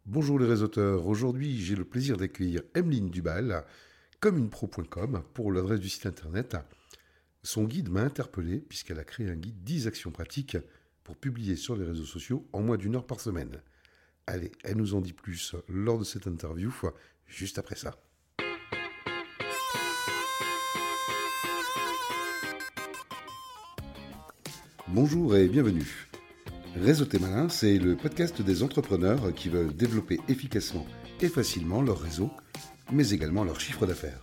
Bonjour les réseauteurs, aujourd'hui j'ai le plaisir d'accueillir Emeline Dubal, communepro.com pour l'adresse du site internet. Son guide m'a interpellé puisqu'elle a créé un guide 10 actions pratiques pour publier sur les réseaux sociaux en moins d'1 heure par semaine. Allez, elle nous en dit plus lors de cette interview, juste après ça. Bonjour et bienvenue. Réseauter malin, c'est le podcast des entrepreneurs qui veulent développer efficacement et facilement leur réseau, mais également leur chiffre d'affaires.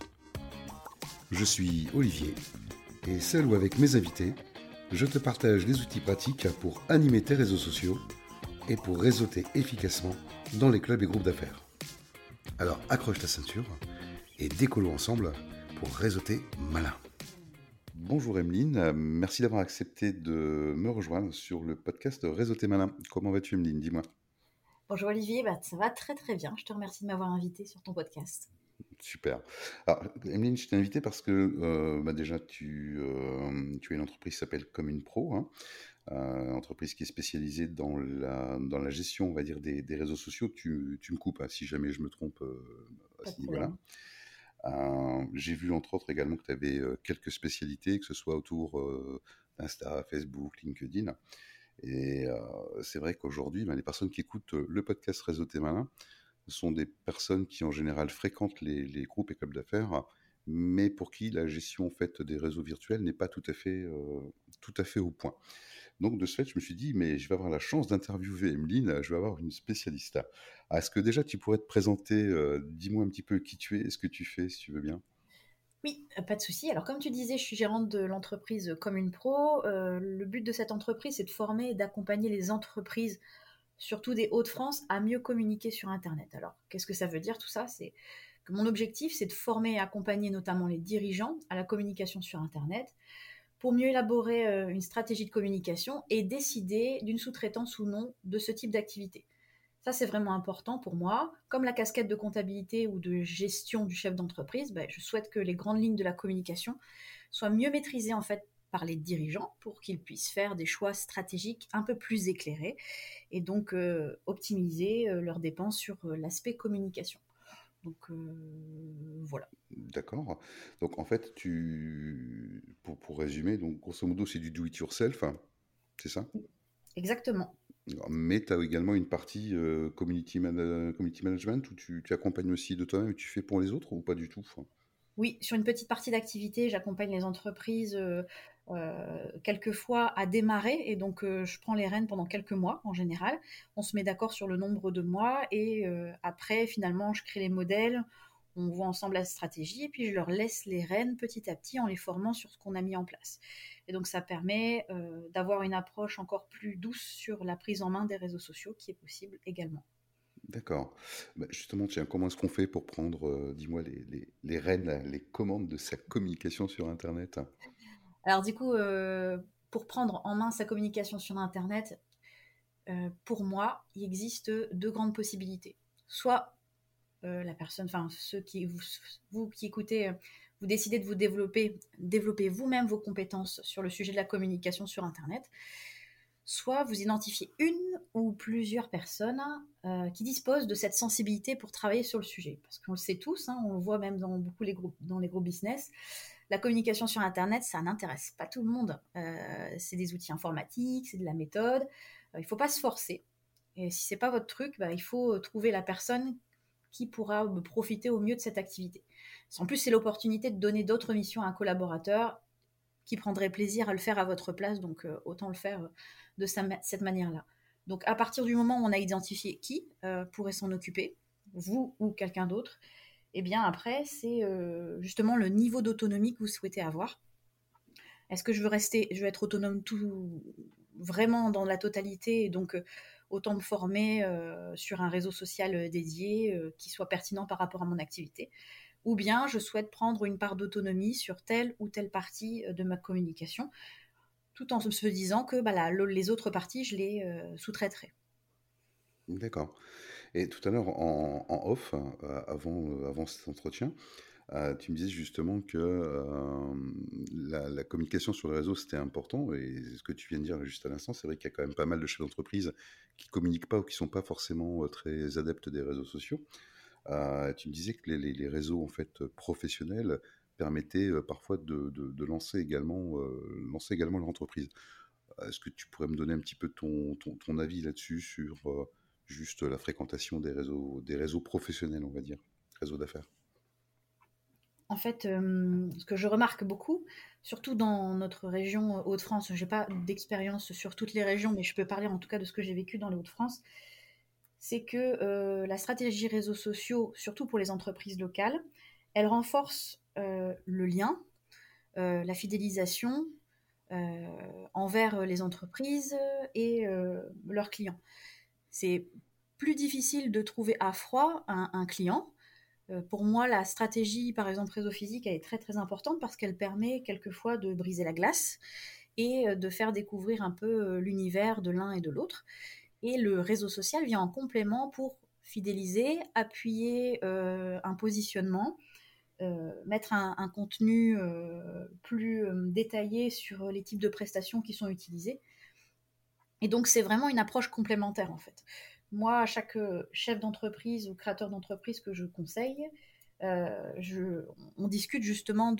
Je suis Olivier, et seul ou avec mes invités, je te partage les outils pratiques pour animer tes réseaux sociaux et pour réseauter efficacement dans les clubs et groupes d'affaires. Alors accroche ta ceinture et décollons ensemble pour réseauter malin. Bonjour Emeline, merci d'avoir accepté de me rejoindre sur le podcast Réseauter malin. Comment vas-tu Emeline, dis-moi. Bonjour Olivier, ça va très très bien. Je te remercie de m'avoir invité sur ton podcast. Super. Alors, Emeline, je t'ai invité parce que déjà, tu as une entreprise qui s'appelle Commune Pro, hein, entreprise qui est spécialisée dans la gestion, on va dire, des réseaux sociaux. Tu me coupes hein, si jamais je me trompe à Pas de ce niveau-là. problème. J'ai vu entre autres également que tu avais quelques spécialités, que ce soit autour d'Insta, Facebook, LinkedIn. Et c'est vrai qu'aujourd'hui, les personnes qui écoutent le podcast Réseau Tes Malin, ce sont des personnes qui en général fréquentent les groupes et clubs d'affaires, mais pour qui la gestion en fait des réseaux virtuels n'est pas tout à fait au point. Donc de ce fait, je me suis dit, mais je vais avoir la chance d'interviewer Emeline, je vais avoir une spécialiste. Est-ce que déjà tu pourrais te présenter, dis-moi un petit peu qui tu es et ce que tu fais, si tu veux bien. Oui, pas de souci. Alors comme tu disais, je suis gérante de l'entreprise Commune Pro. Le but de cette entreprise, c'est de former et d'accompagner les entreprises, surtout des Hauts-de-France, à mieux communiquer sur Internet. Alors qu'est-ce que ça veut dire tout ça? C'est que mon objectif, c'est de former et accompagner notamment les dirigeants à la communication sur Internet pour mieux élaborer une stratégie de communication et décider d'une sous-traitance ou non de ce type d'activité. Ça, c'est vraiment important pour moi. Comme la casquette de comptabilité ou de gestion du chef d'entreprise, je souhaite que les grandes lignes de la communication soient mieux maîtrisées en fait par les dirigeants pour qu'ils puissent faire des choix stratégiques un peu plus éclairés et donc optimiser leurs dépenses sur l'aspect communication. Donc voilà. D'accord. Donc en fait, pour résumer, donc grosso modo, c'est du do it yourself, hein, c'est ça? Exactement. Mais tu as également une partie community management où tu accompagnes aussi de toi-même et tu fais pour les autres ou pas du tout? Oui, sur une petite partie d'activité, j'accompagne les entreprises quelquefois à démarrer et donc je prends les rênes pendant quelques mois en général. On se met d'accord sur le nombre de mois et après finalement je crée les modèles, on voit ensemble la stratégie et puis je leur laisse les rênes petit à petit en les formant sur ce qu'on a mis en place. Et donc ça permet d'avoir une approche encore plus douce sur la prise en main des réseaux sociaux qui est possible également. D'accord. Bah, justement, tiens, comment est-ce qu'on fait pour prendre, dis-moi, les rênes, là, les commandes de sa communication sur Internet? Alors du coup, pour prendre en main sa communication sur Internet, pour moi, il existe deux grandes possibilités. Soit la personne, enfin ceux qui vous qui écoutez, vous décidez de vous développer vous-même vos compétences sur le sujet de la communication sur Internet. Soit vous identifiez une ou plusieurs personnes qui disposent de cette sensibilité pour travailler sur le sujet. Parce qu'on le sait tous, hein, on le voit même dans beaucoup dans les gros business, la communication sur Internet, ça n'intéresse pas tout le monde. C'est des outils informatiques, c'est de la méthode. Il ne faut pas se forcer. Et si c'est pas votre truc, il faut trouver la personne qui pourra profiter au mieux de cette activité. En plus, c'est l'opportunité de donner d'autres missions à un collaborateur qui prendrait plaisir à le faire à votre place, donc autant le faire de cette manière-là. Donc à partir du moment où on a identifié qui pourrait s'en occuper, vous ou quelqu'un d'autre, et bien après, c'est justement le niveau d'autonomie que vous souhaitez avoir. Est-ce que je veux être autonome vraiment dans la totalité, et donc autant me former sur un réseau social dédié qui soit pertinent par rapport à mon activité, ou bien je souhaite prendre une part d'autonomie sur telle ou telle partie de ma communication, tout en se disant que les autres parties, je les sous-traiterai. D'accord. Et tout à l'heure, en off, avant cet entretien, Tu me disais justement que la communication sur les réseaux, c'était important. Et ce que tu viens de dire juste à l'instant, c'est vrai qu'il y a quand même pas mal de chefs d'entreprise qui communiquent pas ou qui sont pas forcément très adeptes des réseaux sociaux. Tu me disais que les réseaux en fait professionnels permettaient parfois de lancer également leur entreprise. Est-ce que tu pourrais me donner un petit peu ton avis là-dessus sur juste la fréquentation des réseaux professionnels, on va dire, réseaux d'affaires? En fait, ce que je remarque beaucoup, surtout dans notre région Hauts-de-France, je n'ai pas d'expérience sur toutes les régions, mais je peux parler en tout cas de ce que j'ai vécu dans les Hauts-de-France, c'est que la stratégie réseaux sociaux, surtout pour les entreprises locales, elle renforce le lien, la fidélisation envers les entreprises et leurs clients. C'est plus difficile de trouver à froid un client. Pour moi, la stratégie, par exemple, réseau physique, elle est très très importante parce qu'elle permet quelquefois de briser la glace et de faire découvrir un peu l'univers de l'un et de l'autre. Et le réseau social vient en complément pour fidéliser, appuyer un positionnement, mettre un contenu plus détaillé sur les types de prestations qui sont utilisées. Et donc, c'est vraiment une approche complémentaire, en fait. Moi, à chaque chef d'entreprise ou créateur d'entreprise que je conseille, on discute justement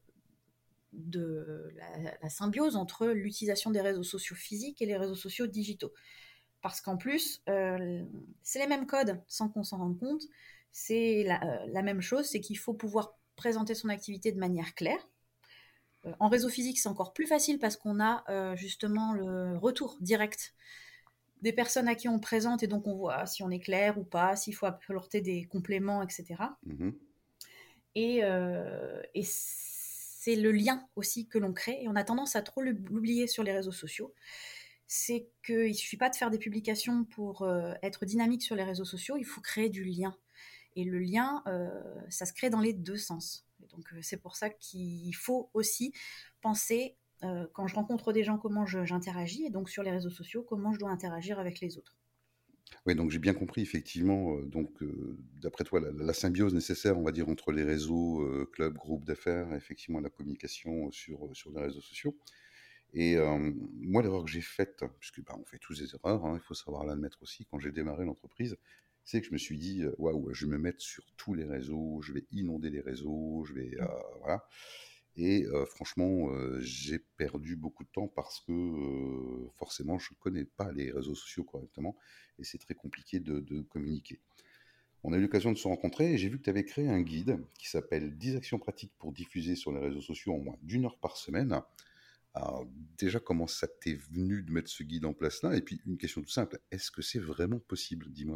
de la symbiose entre l'utilisation des réseaux sociaux physiques et les réseaux sociaux digitaux. Parce qu'en plus, c'est les mêmes codes sans qu'on s'en rende compte. C'est la même chose, c'est qu'il faut pouvoir présenter son activité de manière claire. En réseau physique, c'est encore plus facile parce qu'on a justement le retour direct des personnes à qui on présente et donc on voit si on est clair ou pas, s'il faut apporter des compléments, etc. Mhm. Et c'est le lien aussi que l'on crée et on a tendance à trop l'oublier sur les réseaux sociaux. C'est qu'il ne suffit pas de faire des publications pour être dynamique sur les réseaux sociaux, il faut créer du lien. Et le lien, ça se crée dans les deux sens. Et donc c'est pour ça qu'il faut aussi penser, quand je rencontre des gens, comment j'interagis, et donc sur les réseaux sociaux, comment je dois interagir avec les autres. Oui, donc j'ai bien compris effectivement, d'après toi, la symbiose nécessaire, on va dire, entre les réseaux, clubs, groupes d'affaires, et effectivement la communication sur les réseaux sociaux. Et moi, l'erreur que j'ai faite, puisque bah, on fait tous des erreurs, hein, il faut savoir l'admettre aussi, quand j'ai démarré l'entreprise, c'est que je me suis dit, waouh, je vais me mettre sur tous les réseaux, je vais inonder les réseaux, voilà. Et franchement, j'ai perdu beaucoup de temps parce que forcément, je ne connais pas les réseaux sociaux correctement et c'est très compliqué de communiquer. On a eu l'occasion de se rencontrer et j'ai vu que tu avais créé un guide qui s'appelle 10 actions pratiques pour diffuser sur les réseaux sociaux en moins d'1 heure par semaine. Alors, déjà, comment ça t'est venu de mettre ce guide en place là? Et puis, une question toute simple, est-ce que c'est vraiment possible? Dis-moi.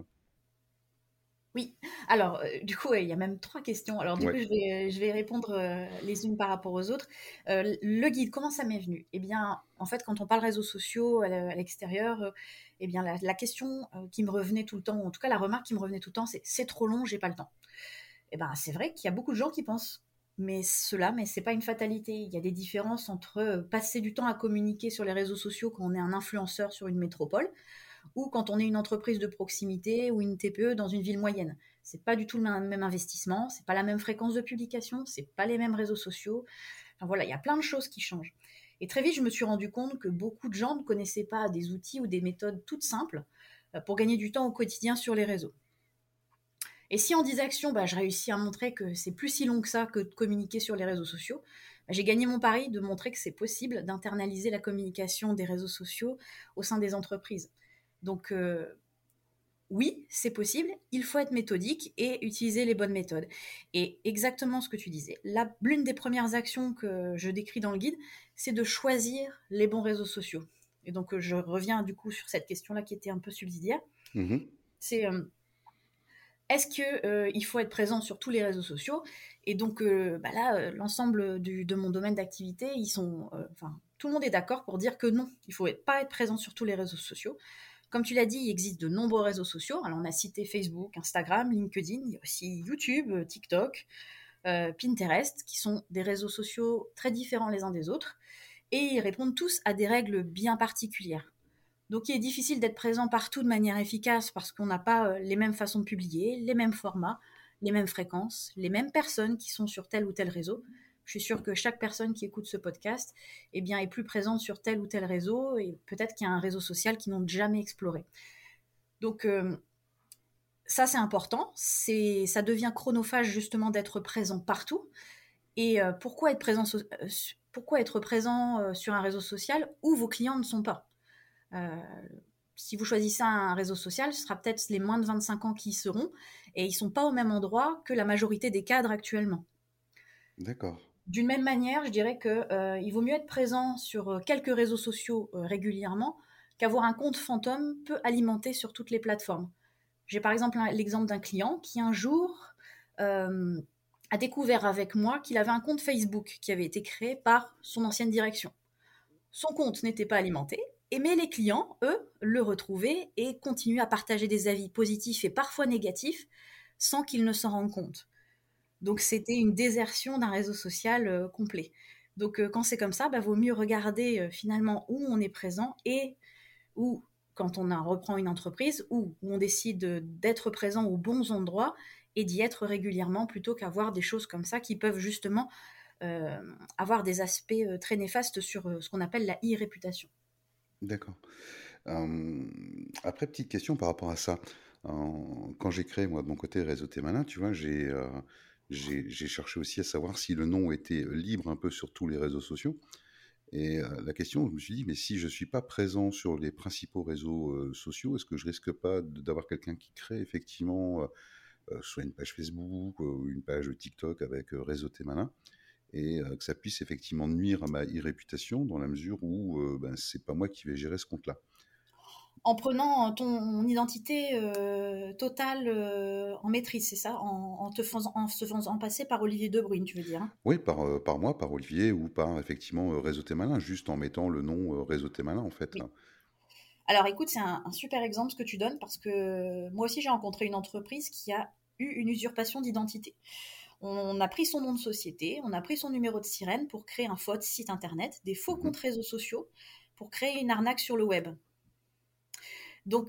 Oui, alors du coup, ouais, il y a même 3 questions. Alors du coup, Ouais. je vais répondre les unes par rapport aux autres. Le guide, comment ça m'est venu? Eh bien, en fait, quand on parle réseaux sociaux à l'extérieur, eh bien, la question qui me revenait tout le temps, ou en tout cas la remarque qui me revenait tout le temps, c'est trop long, j'ai pas le temps. Eh ben, c'est vrai qu'il y a beaucoup de gens qui pensent, mais c'est pas une fatalité. Il y a des différences entre passer du temps à communiquer sur les réseaux sociaux quand on est un influenceur sur une métropole, ou quand on est une entreprise de proximité ou une TPE dans une ville moyenne. C'est pas du tout le même investissement, c'est pas la même fréquence de publication, c'est pas les mêmes réseaux sociaux. Enfin voilà, il y a plein de choses qui changent. Et très vite, je me suis rendu compte que beaucoup de gens ne connaissaient pas des outils ou des méthodes toutes simples pour gagner du temps au quotidien sur les réseaux. Et si en 10 actions, bah, je réussis à montrer que c'est plus si long que ça que de communiquer sur les réseaux sociaux, bah, j'ai gagné mon pari de montrer que c'est possible d'internaliser la communication des réseaux sociaux au sein des entreprises. Donc oui, c'est possible, il faut être méthodique et utiliser les bonnes méthodes. Et exactement ce que tu disais, l'une des premières actions que je décris dans le guide, c'est de choisir les bons réseaux sociaux. Et donc je reviens du coup sur cette question-là qui était un peu subsidiaire. Mhm. C'est est-ce que il faut être présent sur tous les réseaux sociaux? Et donc bah là, l'ensemble de mon domaine d'activité, enfin, tout le monde est d'accord pour dire que non, il faut pas être présent sur tous les réseaux sociaux. Comme tu l'as dit, il existe de nombreux réseaux sociaux. Alors, on a cité Facebook, Instagram, LinkedIn, il y a aussi YouTube, TikTok, Pinterest, qui sont des réseaux sociaux très différents les uns des autres. Et ils répondent tous à des règles bien particulières. Donc, il est difficile d'être présent partout de manière efficace parce qu'on n'a pas les mêmes façons de publier, les mêmes formats, les mêmes fréquences, les mêmes personnes qui sont sur tel ou tel réseau. Je suis sûre que chaque personne qui écoute ce podcast eh bien, est plus présente sur tel ou tel réseau et peut-être qu'il y a un réseau social qu'ils n'ont jamais exploré. Donc, ça, c'est important. Ça devient chronophage justement d'être présent partout. Et pourquoi être présent sur un réseau social où vos clients ne sont pas si vous choisissez un réseau social, ce sera peut-être les moins de 25 ans qui y seront, et ils ne sont pas au même endroit que la majorité des cadres actuellement. D'accord. D'une même manière, je dirais qu'il vaut mieux être présent sur quelques réseaux sociaux régulièrement qu'avoir un compte fantôme peu alimenté sur toutes les plateformes. J'ai par exemple l'exemple d'un client qui un jour a découvert avec moi qu'il avait un compte Facebook qui avait été créé par son ancienne direction. Son compte n'était pas alimenté, mais les clients, eux, le retrouvaient et continuaient à partager des avis positifs et parfois négatifs sans qu'ils ne s'en rendent compte. Donc c'était une désertion d'un réseau social complet. Donc quand c'est comme ça, vaut mieux regarder finalement où on est présent et où, quand on reprend une entreprise, où on décide d'être présent aux bons endroits et d'y être régulièrement plutôt qu'avoir des choses comme ça qui peuvent justement avoir des aspects très néfastes sur ce qu'on appelle la e-réputation. D'accord. Après, petite question par rapport à ça. Quand j'ai créé, moi, de mon côté, Réseau Tes Malin, tu vois, j'ai cherché aussi à savoir si le nom était libre un peu sur tous les réseaux sociaux. Et la question, je me suis dit, mais si je ne suis pas présent sur les principaux réseaux sociaux, est-ce que je risque pas d'avoir quelqu'un qui crée effectivement soit une page Facebook ou une page TikTok avec Réseau Tes Malin et que ça puisse effectivement nuire à ma e-réputation dans la mesure où c'est pas moi qui vais gérer ce compte-là. En prenant ton identité totale en maîtrise, c'est ça, en se faisant passer par Olivier De Bruyne, tu veux dire, hein. Oui, par moi, par Olivier ou par effectivement Réseau Tes Malin, juste en mettant le nom Réseau Tes Malin en fait. Oui. Alors écoute, c'est un super exemple ce que tu donnes parce que moi aussi j'ai rencontré une entreprise qui a eu une usurpation d'identité. On a pris son nom de société, on a pris son numéro de sirène pour créer un faux site internet, des faux Mhm. comptes réseaux sociaux pour créer une arnaque sur le web. Donc,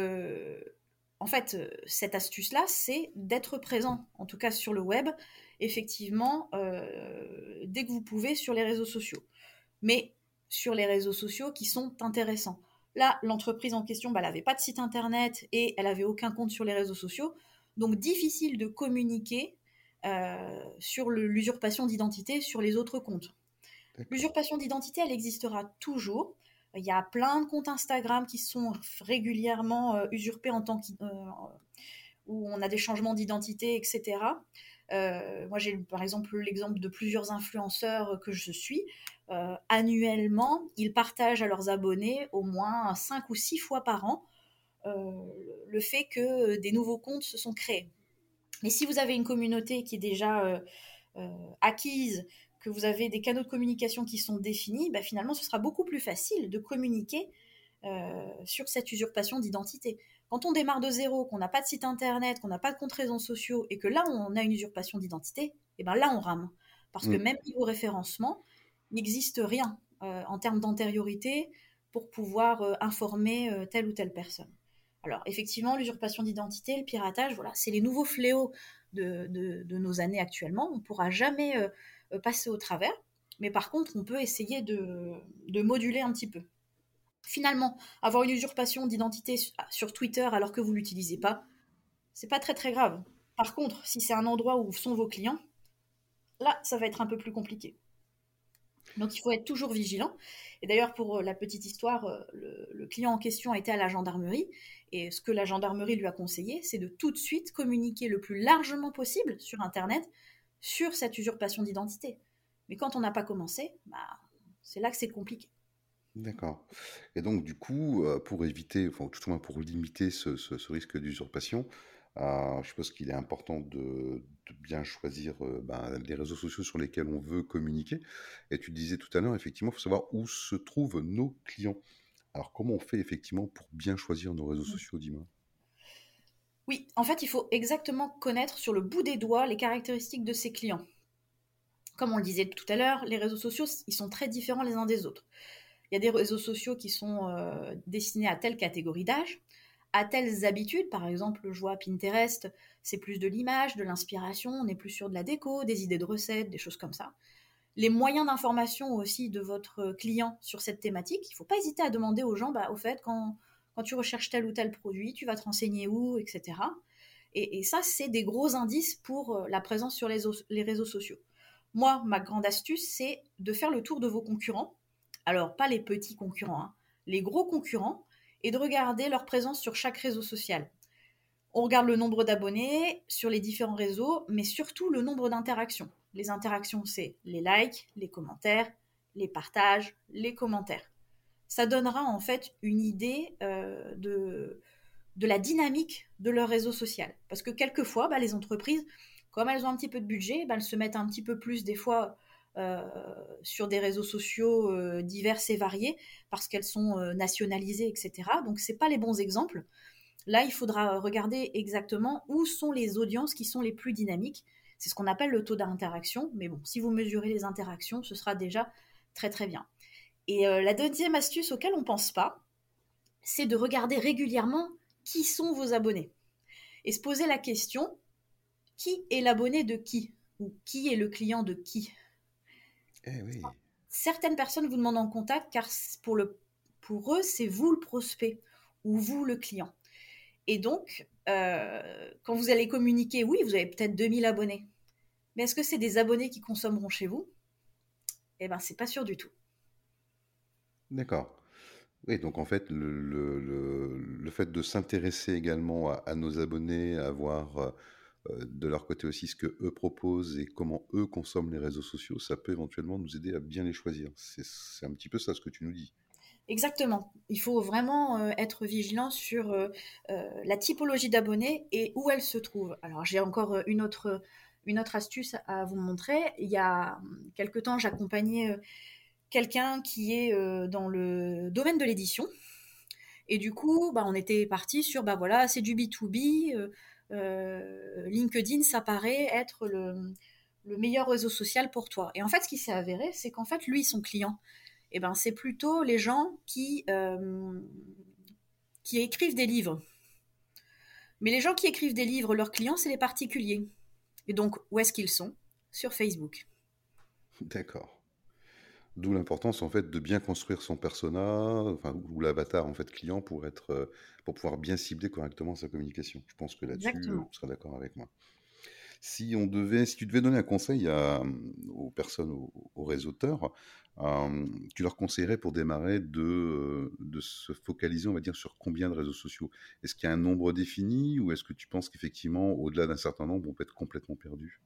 en fait, cette astuce-là, c'est d'être présent, en tout cas sur le web, effectivement, dès que vous pouvez sur les réseaux sociaux. Mais sur les réseaux sociaux qui sont intéressants. Là, l'entreprise en question, elle n'avait pas de site internet et elle n'avait aucun compte sur les réseaux sociaux. Donc, difficile de communiquer sur l'usurpation d'identité sur les autres comptes. D'accord. L'usurpation d'identité, elle existera toujours. Il y a plein de comptes Instagram qui sont régulièrement usurpés en tant où on a des changements d'identité, etc. Moi, j'ai par exemple l'exemple de plusieurs influenceurs que je suis. Annuellement, ils partagent à leurs abonnés au moins 5 ou 6 fois par an le fait que des nouveaux comptes se sont créés. Mais si vous avez une communauté qui est déjà acquise, que vous avez des canaux de communication qui sont définis, finalement, ce sera beaucoup plus facile de communiquer sur cette usurpation d'identité. Quand on démarre de zéro, qu'on n'a pas de site internet, qu'on n'a pas de compte réseaux sociaux, et que là, on a une usurpation d'identité, et là, on rame. Parce que Mm. même niveau référencement, il n'existe rien en termes d'antériorité pour pouvoir informer telle ou telle personne. Alors, effectivement, l'usurpation d'identité, le piratage, voilà, c'est les nouveaux fléaux de nos années actuellement. On ne pourra jamais passer au travers, mais par contre, on peut essayer de moduler un petit peu. Finalement, avoir une usurpation d'identité sur Twitter alors que vous ne l'utilisez pas, c'est pas très très grave. Par contre, si c'est un endroit où sont vos clients, là, ça va être un peu plus compliqué. Donc il faut être toujours vigilant. Et d'ailleurs, pour la petite histoire, le client en question était à la gendarmerie. Et ce que la gendarmerie lui a conseillé, c'est de tout de suite communiquer le plus largement possible sur Internet sur cette usurpation d'identité. Mais quand on n'a pas commencé, c'est là que c'est compliqué. D'accord. Et donc, du coup, pour éviter, enfin, tout au moins pour limiter ce risque d'usurpation, je suppose qu'il est important de bien choisir les réseaux sociaux sur lesquels on veut communiquer. Et tu disais tout à l'heure, effectivement, il faut savoir où se trouvent nos clients. Alors, comment on fait effectivement pour bien choisir nos réseaux sociaux, dis-moi? Oui, en fait, il faut exactement connaître sur le bout des doigts les caractéristiques de ses clients. Comme on le disait tout à l'heure, les réseaux sociaux, ils sont très différents les uns des autres. Il y a des réseaux sociaux qui sont destinés à telle catégorie d'âge, a telles habitudes. Par exemple, je vois Pinterest, c'est plus de l'image, de l'inspiration, on est plus sur de la déco, des idées de recettes, des choses comme ça. Les moyens d'information aussi de votre client sur cette thématique, il ne faut pas hésiter à demander aux gens, au fait, quand tu recherches tel ou tel produit, tu vas te renseigner où, etc. Et ça, c'est des gros indices pour la présence sur les réseaux sociaux. Moi, ma grande astuce, c'est de faire le tour de vos concurrents. Alors, pas les petits concurrents, hein, les gros concurrents, et de regarder leur présence sur chaque réseau social. On regarde le nombre d'abonnés sur les différents réseaux, mais surtout le nombre d'interactions. Les interactions, c'est les likes, les commentaires, les partages, les commentaires. Ça donnera en fait une idée de la dynamique de leur réseau social. Parce que quelquefois, les entreprises, comme elles ont un petit peu de budget, elles se mettent un petit peu plus des fois sur des réseaux sociaux divers et variés parce qu'elles sont nationalisées, etc. Donc, ce n'est pas les bons exemples. Là, il faudra regarder exactement où sont les audiences qui sont les plus dynamiques. C'est ce qu'on appelle le taux d'interaction. Mais bon, si vous mesurez les interactions, ce sera déjà très très bien. Et la deuxième astuce auquel on ne pense pas, c'est de regarder régulièrement qui sont vos abonnés. Et se poser la question, qui est l'abonné de qui? Ou qui est le client de qui? Eh oui. Certaines personnes vous demandent en contact car pour eux, c'est vous le prospect ou vous le client. Et donc, quand vous allez communiquer, oui, vous avez peut-être 2000 abonnés. Mais est-ce que c'est des abonnés qui consommeront chez vous? Eh bien, c'est pas sûr du tout. D'accord. Oui, donc en fait, le fait de s'intéresser également à nos abonnés, à voir de leur côté aussi ce que eux proposent et comment eux consomment les réseaux sociaux, ça peut éventuellement nous aider à bien les choisir. C'est un petit peu ça ce que tu nous dis. Exactement. Il faut vraiment être vigilant sur la typologie d'abonnés et où elle se trouve. Alors, j'ai encore une autre astuce à vous montrer. Il y a quelque temps, j'accompagnais quelqu'un qui est dans le domaine de l'édition. Et du coup, on était parti sur, voilà, c'est du B2B. LinkedIn, ça paraît être le meilleur réseau social pour toi. Et en fait, ce qui s'est avéré, c'est qu'en fait, lui, son client, c'est plutôt les gens qui écrivent des livres. Mais les gens qui écrivent des livres, leurs clients, c'est les particuliers. Et donc, où est-ce qu'ils sont? Sur Facebook. D'accord. D'où l'importance en fait de bien construire son persona, enfin ou l'avatar en fait client pour pouvoir bien cibler correctement sa communication. Je pense que là-dessus, Exactement. tu seras d'accord avec moi. Si tu devais donner un conseil aux personnes, aux réseauteurs, tu leur conseillerais pour démarrer de se focaliser, on va dire, sur combien de réseaux sociaux? Est-ce qu'il y a un nombre défini ou est-ce que tu penses qu'effectivement, au-delà d'un certain nombre, on peut être complètement perdu?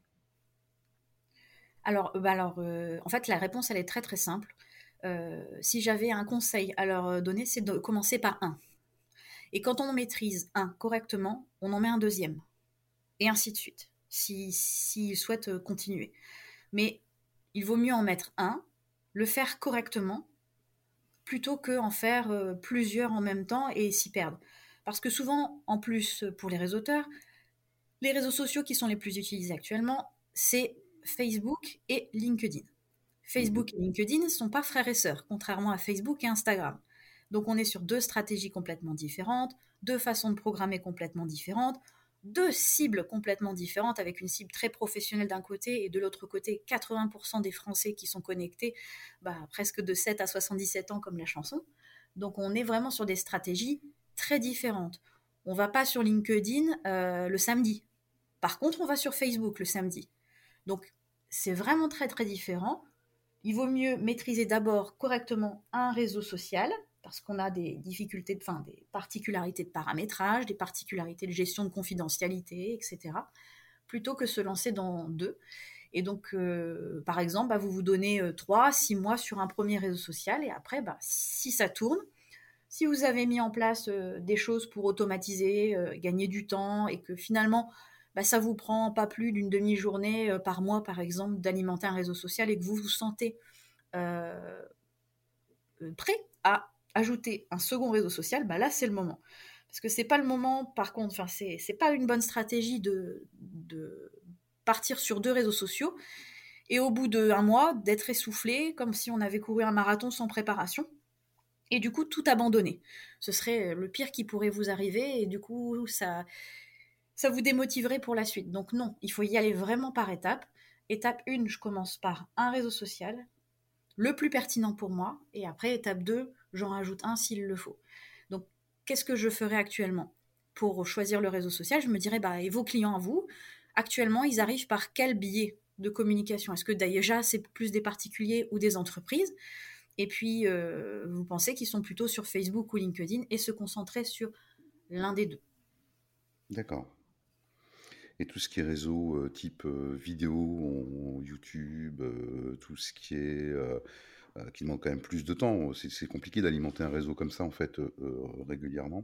Alors, en fait, la réponse, elle est très très simple. Si j'avais un conseil à leur donner, c'est de commencer par un. Et quand on maîtrise un correctement, on en met un deuxième. Et ainsi de suite, s'ils souhaitent continuer. Mais il vaut mieux en mettre un, le faire correctement, plutôt qu'en faire plusieurs en même temps et s'y perdre. Parce que souvent, en plus, pour les réseauteurs, les réseaux sociaux qui sont les plus utilisés actuellement, c'est Facebook et LinkedIn. Mhm. Facebook et LinkedIn ne sont pas frères et sœurs, contrairement à Facebook et Instagram. Donc on est sur deux stratégies complètement différentes, deux façons de programmer complètement différentes, deux cibles complètement différentes, avec une cible très professionnelle d'un côté et de l'autre côté 80% des Français qui sont connectés, presque de 7 à 77 ans comme la chanson. Donc on est vraiment sur des stratégies très différentes. On ne va pas sur LinkedIn le samedi. Par contre, on va sur Facebook le samedi. Donc c'est vraiment très très différent. Il vaut mieux maîtriser d'abord correctement un réseau social, parce qu'on a des difficultés, des particularités de paramétrage, des particularités de gestion de confidentialité, etc., plutôt que se lancer dans deux. Et donc, par exemple, vous vous donnez 3 à 6 mois sur un premier réseau social, et après, si ça tourne, si vous avez mis en place des choses pour automatiser, gagner du temps, et que finalement, ça vous prend pas plus d'une demi-journée par mois, par exemple, d'alimenter un réseau social, et que vous vous sentez euh, prêt à ajouter un second réseau social, là c'est le moment. Parce que c'est pas le moment, par contre, c'est pas une bonne stratégie de partir sur deux réseaux sociaux et au bout d'un mois d'être essoufflé comme si on avait couru un marathon sans préparation. et du coup tout abandonner. Ce serait le pire qui pourrait vous arriver et du coup ça vous démotiverait pour la suite. Donc non, il faut y aller vraiment par étapes. Étape 1, je commence par un réseau social, le plus pertinent pour moi, et après étape 2, j'en rajoute un s'il le faut. Donc qu'est-ce que je ferais actuellement pour choisir le réseau social? Je me dirais, et vos clients à vous, actuellement, ils arrivent par quel biais de communication? Est-ce que déjà c'est plus des particuliers ou des entreprises? Et puis, vous pensez qu'ils sont plutôt sur Facebook ou LinkedIn et se concentrer sur l'un des deux. D'accord. Et tout ce qui est réseau type vidéo, YouTube, tout ce qui est qui demande quand même plus de temps. C'est compliqué d'alimenter un réseau comme ça en fait régulièrement.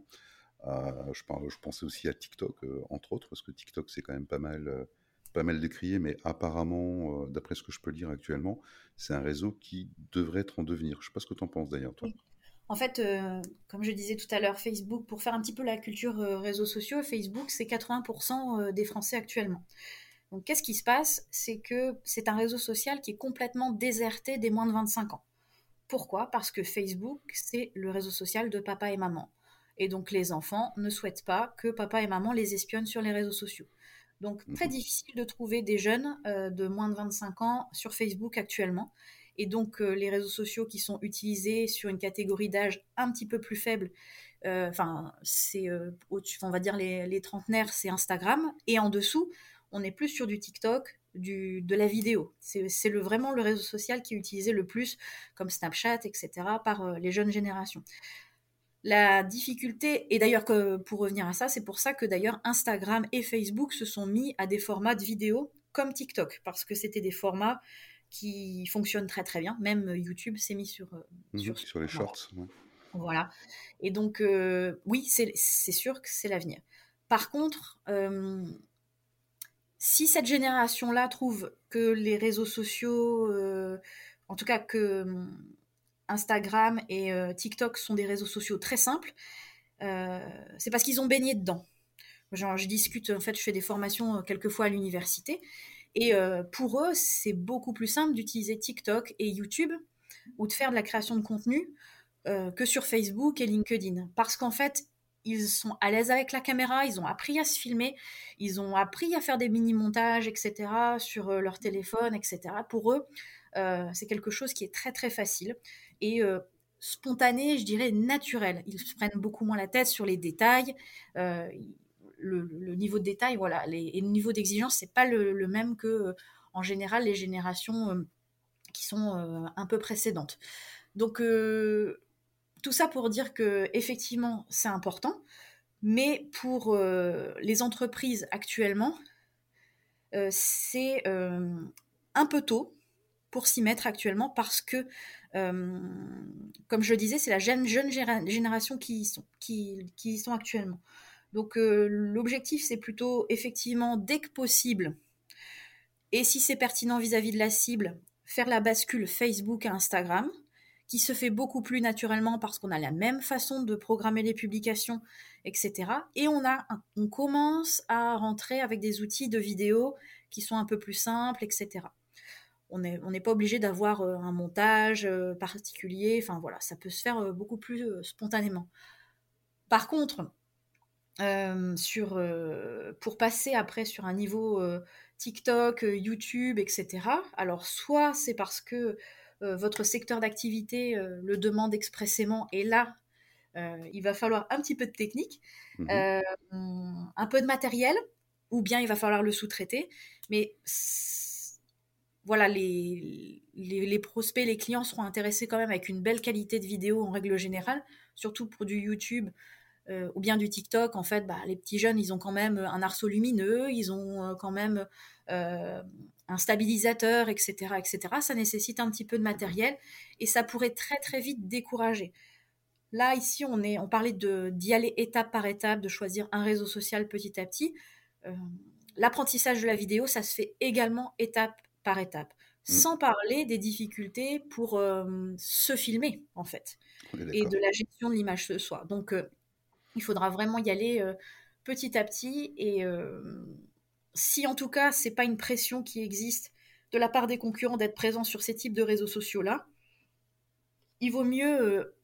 Je pensais aussi à TikTok entre autres parce que TikTok c'est quand même pas mal décrié, mais apparemment, d'après ce que je peux lire actuellement, c'est un réseau qui devrait être en devenir. Je sais pas ce que tu en penses d'ailleurs, toi. Oui. En fait, comme je disais tout à l'heure, Facebook, pour faire un petit peu la culture réseaux sociaux, Facebook, c'est 80% des Français actuellement. Donc, qu'est-ce qui se passe? C'est que c'est un réseau social qui est complètement déserté des moins de 25 ans. Pourquoi? Parce que Facebook, c'est le réseau social de papa et maman. Et donc, les enfants ne souhaitent pas que papa et maman les espionnent sur les réseaux sociaux. Donc, très Mhm. difficile de trouver des jeunes de moins de 25 ans sur Facebook actuellement. Et donc, les réseaux sociaux qui sont utilisés sur une catégorie d'âge un petit peu plus faible, c'est, on va dire les trentenaires, c'est Instagram. Et en dessous, on est plus sur du TikTok, de la vidéo. C'est vraiment le réseau social qui est utilisé le plus, comme Snapchat, etc., par les jeunes générations. La difficulté, et d'ailleurs pour revenir à ça, c'est pour ça que d'ailleurs Instagram et Facebook se sont mis à des formats de vidéo comme TikTok, parce que c'était des formats qui fonctionnent très très bien. Même YouTube s'est mis sur ce Sur les format-là. shorts, ouais. Voilà. Et donc, oui, c'est sûr que c'est l'avenir. Par contre, si cette génération-là trouve que les réseaux sociaux, en tout cas que Instagram et TikTok sont des réseaux sociaux très simples, c'est parce qu'ils ont baigné dedans. Genre, je discute, en fait, je fais des formations quelquefois à l'université, et pour eux, c'est beaucoup plus simple d'utiliser TikTok et YouTube ou de faire de la création de contenu que sur Facebook et LinkedIn. Parce qu'en fait, ils sont à l'aise avec la caméra, ils ont appris à se filmer, ils ont appris à faire des mini-montages, etc., sur leur téléphone, etc. Pour eux, c'est quelque chose qui est très, très facile et spontané, je dirais naturel. Ils se prennent beaucoup moins la tête sur les détails. euh, le niveau de détail, voilà, et le niveau d'exigence, c'est pas le même que, en général, les générations qui sont un peu précédentes. Donc, tout ça pour dire que effectivement c'est important, mais pour les entreprises actuellement, c'est un peu tôt pour s'y mettre actuellement parce que, euh, comme je le disais, c'est la jeune génération qui y sont actuellement. Donc l'objectif, c'est plutôt effectivement dès que possible, et si c'est pertinent vis-à-vis de la cible, faire la bascule Facebook à Instagram, qui se fait beaucoup plus naturellement parce qu'on a la même façon de programmer les publications, etc. Et on commence à rentrer avec des outils de vidéo qui sont un peu plus simples, etc. On n'est pas obligé d'avoir un montage particulier. Enfin voilà, ça peut se faire beaucoup plus spontanément. Par contre, pour passer après sur un niveau TikTok, YouTube, etc. Alors, soit c'est parce que votre secteur d'activité le demande expressément, et là, il va falloir un petit peu de technique, Mhm. un peu de matériel, ou bien il va falloir le sous-traiter. Mais voilà, les prospects, les clients seront intéressés quand même avec une belle qualité de vidéo en règle générale, surtout pour du YouTube ou bien du TikTok. En fait, les petits jeunes, ils ont quand même un arceau lumineux, ils ont quand même un stabilisateur, etc., etc. Ça nécessite un petit peu de matériel et ça pourrait très très vite décourager. Là, ici, on parlait d'y aller étape par étape, de choisir un réseau social petit à petit. Euh, L'apprentissage de la vidéo, ça se fait également étape par étape, Mm. sans parler des difficultés pour se filmer, en fait, On est et de d'accord. la gestion de l'image de soi. Donc, il faudra vraiment y aller petit à petit. Et si en tout cas, c'est pas une pression qui existe de la part des concurrents d'être présents sur ces types de réseaux sociaux-là, il vaut mieux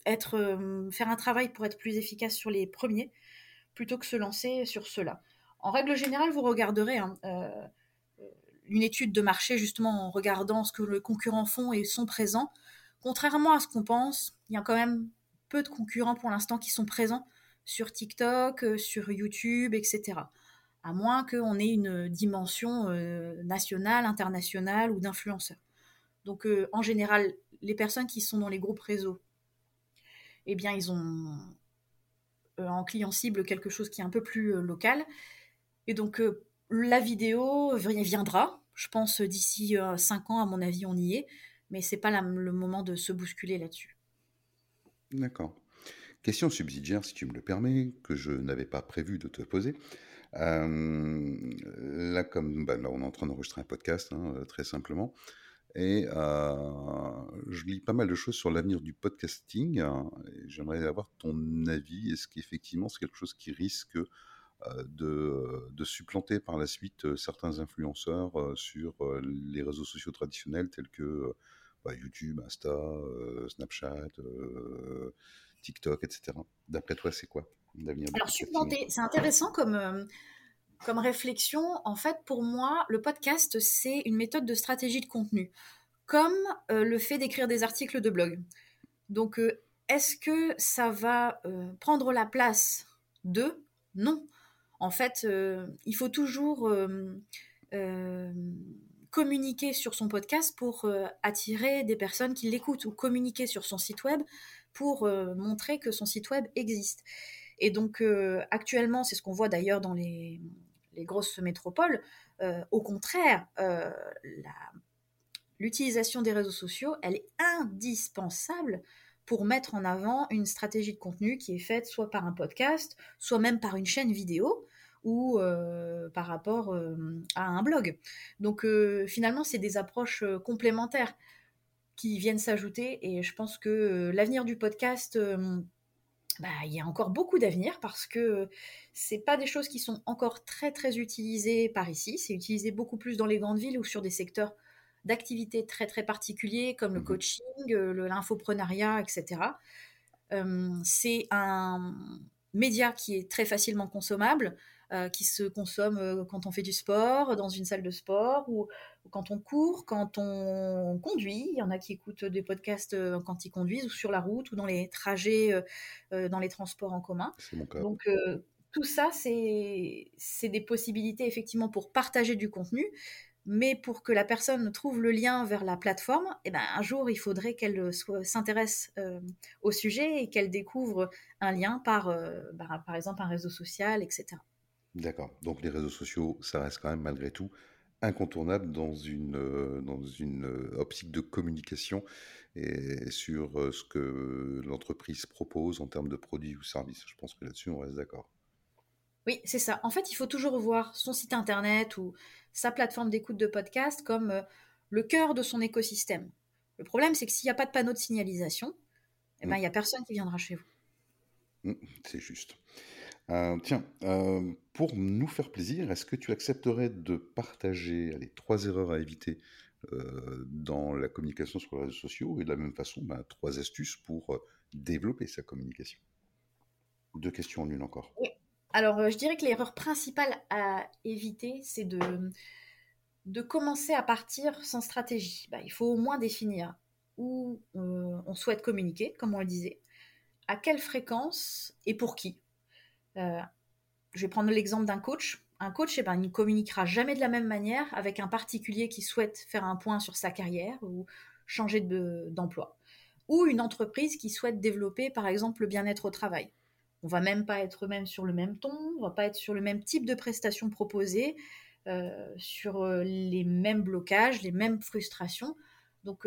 faire un travail pour être plus efficace sur les premiers, plutôt que se lancer sur ceux-là. En règle générale, vous regarderez une étude de marché, justement en regardant ce que les concurrents font et sont présents. Contrairement à ce qu'on pense, il y a quand même peu de concurrents pour l'instant qui sont présents sur TikTok, sur YouTube, etc. À moins qu'on ait une dimension nationale, internationale ou d'influenceurs. Donc en général, les personnes qui sont dans les groupes réseaux, eh bien ils ont en client cible quelque chose qui est un peu plus local. Et donc la vidéo viendra, je pense d'ici 5 ans, à mon avis, on y est, mais c'est pas le moment de se bousculer là-dessus. D'accord. Question subsidiaire, si tu me le permets, que je n'avais pas prévu de te poser. Là, là, on est en train d'enregistrer un podcast, hein, très simplement, et je lis pas mal de choses sur l'avenir du podcasting. Et j'aimerais avoir ton avis. Est-ce qu'effectivement c'est quelque chose qui risque de supplanter par la suite certains influenceurs sur les réseaux sociaux traditionnels tels que YouTube, Insta, Snapchat, TikTok, etc. D'après toi, c'est quoi l'avenir du Alors podcasting? supplanter, c'est intéressant comme réflexion. En fait, pour moi, le podcast, c'est une méthode de stratégie de contenu, comme le fait d'écrire des articles de blog. Donc, est-ce que ça va prendre la place de? Non. En fait, il faut toujours euh, communiquer sur son podcast pour attirer des personnes qui l'écoutent, ou communiquer sur son site web pour montrer que son site web existe. Et donc, actuellement, c'est ce qu'on voit d'ailleurs dans les grosses métropoles. Au contraire, l'utilisation des réseaux sociaux, elle est indispensable pour mettre en avant une stratégie de contenu qui est faite soit par un podcast, soit même par une chaîne vidéo ou par rapport à un blog. Donc finalement, c'est des approches complémentaires qui viennent s'ajouter, et je pense que l'avenir du podcast, il y a encore beaucoup d'avenir, parce que c'est pas des choses qui sont encore très très utilisées par ici. C'est utilisé beaucoup plus dans les grandes villes ou sur des secteurs d'activités très très particuliers comme le Mhm. coaching, l'infoprenariat, etc. C'est un média qui est très facilement consommable, qui se consomme quand on fait du sport, dans une salle de sport, ou quand on court, quand on conduit. Il y en a qui écoutent des podcasts quand ils conduisent, ou sur la route, ou dans les trajets, dans les transports en commun. C'est mon cas. Donc tout ça, c'est des possibilités effectivement pour partager du contenu, mais pour que la personne trouve le lien vers la plateforme, eh ben, un jour, il faudrait qu'elle s'intéresse au sujet et qu'elle découvre un lien par exemple, un réseau social, etc. D'accord. Donc les réseaux sociaux, ça reste quand même malgré tout incontournable dans une optique de communication et sur ce que l'entreprise propose en termes de produits ou services. Je pense que là-dessus, on reste d'accord. Oui, c'est ça. En fait, il faut toujours voir son site internet ou sa plateforme d'écoute de podcast comme le cœur de son écosystème. Le problème, c'est que s'il n'y a pas de panneau de signalisation, eh ben, Mm, il n'y a personne qui viendra chez vous. mm, c'est juste. Tiens, pour nous faire plaisir, est-ce que tu accepterais de partager les 3 erreurs à éviter dans la communication sur les réseaux sociaux et de la même façon, 3 astuces pour développer sa communication? 2 questions en une encore. Oui. Alors, je dirais que l'erreur principale à éviter, c'est de commencer à partir sans stratégie. Il faut au moins définir où on souhaite communiquer, comme on le disait, à quelle fréquence et pour qui. Euh, je vais prendre l'exemple d'un coach. Un coach, il ne communiquera jamais de la même manière avec un particulier qui souhaite faire un point sur sa carrière ou changer d'emploi. Ou une entreprise qui souhaite développer, par exemple, le bien-être au travail. On va même pas être même sur le même ton, on va pas être sur le même type de prestations proposées, sur les mêmes blocages, les mêmes frustrations. Donc,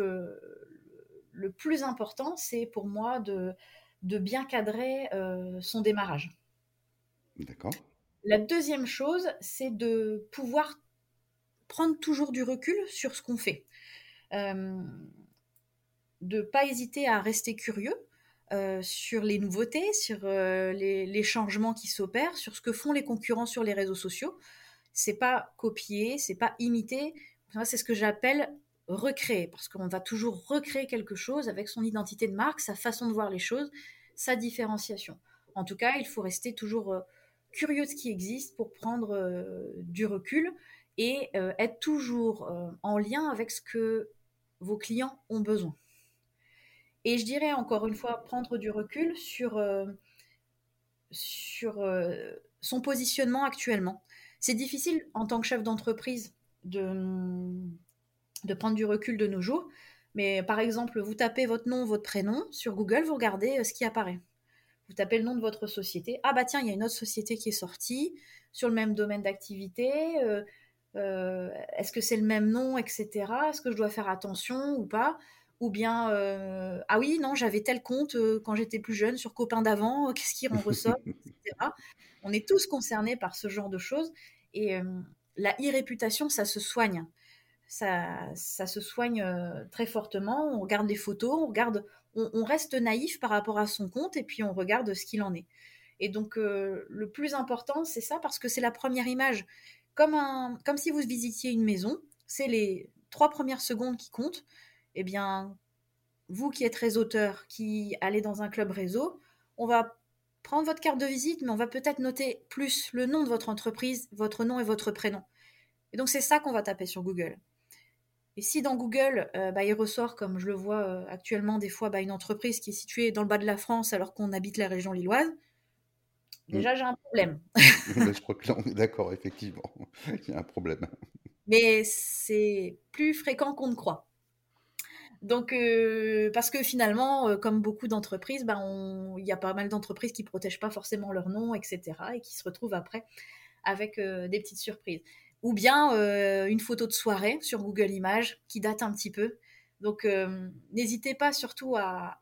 le plus important, c'est pour moi de bien cadrer son démarrage. D'accord. La deuxième chose, c'est de pouvoir prendre toujours du recul sur ce qu'on fait. Euh, de ne pas hésiter à rester curieux sur les nouveautés, sur les changements qui s'opèrent, sur ce que font les concurrents sur les réseaux sociaux. C'est pas copier, c'est pas imiter. Enfin, c'est ce que j'appelle recréer, parce qu'on va toujours recréer quelque chose avec son identité de marque, sa façon de voir les choses, sa différenciation. En tout cas, il faut rester toujours curieux de ce qui existe pour prendre du recul et être toujours en lien avec ce que vos clients ont besoin. Et je dirais encore une fois, prendre du recul sur son positionnement actuellement. C'est difficile en tant que chef d'entreprise de prendre du recul de nos jours, mais par exemple, vous tapez votre nom, votre prénom sur Google, vous regardez ce qui apparaît. Vous tapez le nom de votre société. Ah bah tiens, il y a une autre société qui est sortie sur le même domaine d'activité. Est-ce que c'est le même nom, etc. Est-ce que je dois faire attention ou pas? Ou bien, ah oui, non, j'avais tel compte quand j'étais plus jeune sur Copain d'avant, qu'est-ce qui en ressort, etc. On est tous concernés par ce genre de choses. Et la e-réputation, ça se soigne. Ça se soigne très fortement. On regarde les photos, on reste naïf par rapport à son compte et puis on regarde ce qu'il en est. Et donc, le plus important, c'est ça parce que c'est la première image. Comme si vous visitiez une maison, c'est les 3 premières secondes qui comptent. Eh bien, vous qui êtes réseauteur, qui allez dans un club réseau, on va prendre votre carte de visite, mais on va peut-être noter plus le nom de votre entreprise, votre nom et votre prénom. Et donc, c'est ça qu'on va taper sur Google. Et si dans Google, il ressort, comme je le vois actuellement des fois, une entreprise qui est située dans le bas de la France alors qu'on habite la région lilloise, Mm. déjà j'ai un problème. Mais je crois que là, on est d'accord, effectivement. Il y a un problème. Mais c'est plus fréquent qu'on ne croit. Donc, parce que finalement, comme beaucoup d'entreprises, il y a pas mal d'entreprises qui ne protègent pas forcément leur nom, etc. et qui se retrouvent après avec des petites surprises. Ou bien une photo de soirée sur Google Images qui date un petit peu. Donc, n'hésitez pas surtout